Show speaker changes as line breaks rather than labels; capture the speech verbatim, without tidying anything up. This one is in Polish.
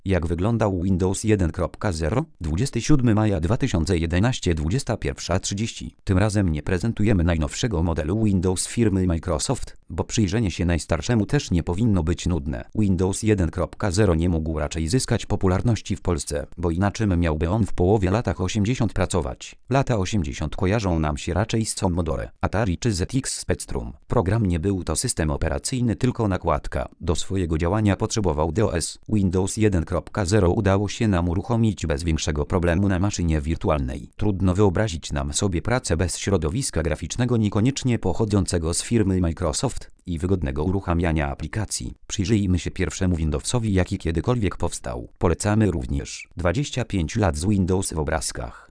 Jak wyglądał Windows jeden kropka zero? dwudziestego siódmego maja dwa tysiące jedenastego, dwudziesta pierwsza trzydzieści. Tym razem nie prezentujemy najnowszego modelu Windows firmy Microsoft, bo przyjrzenie się najstarszemu też nie powinno być nudne. Windows jeden kropka zero nie mógł raczej zyskać popularności w Polsce, bo inaczej miałby on w połowie latach osiemdziesiątych pracować. Lata osiemdziesiąte kojarzą nam się raczej z Commodore, Atari czy Z X Spectrum. Program nie był to system operacyjny, tylko nakładka. Do swojego działania potrzebował DOS. Windows jeden kropka zero udało się nam uruchomić bez większego problemu na maszynie wirtualnej. Trudno wyobrazić nam sobie pracę bez środowiska graficznego niekoniecznie pochodzącego z firmy Microsoft i wygodnego uruchamiania aplikacji. Przyjrzyjmy się pierwszemu Windowsowi, jaki kiedykolwiek powstał. Polecamy również dwadzieścia pięć lat z Windows w obrazkach.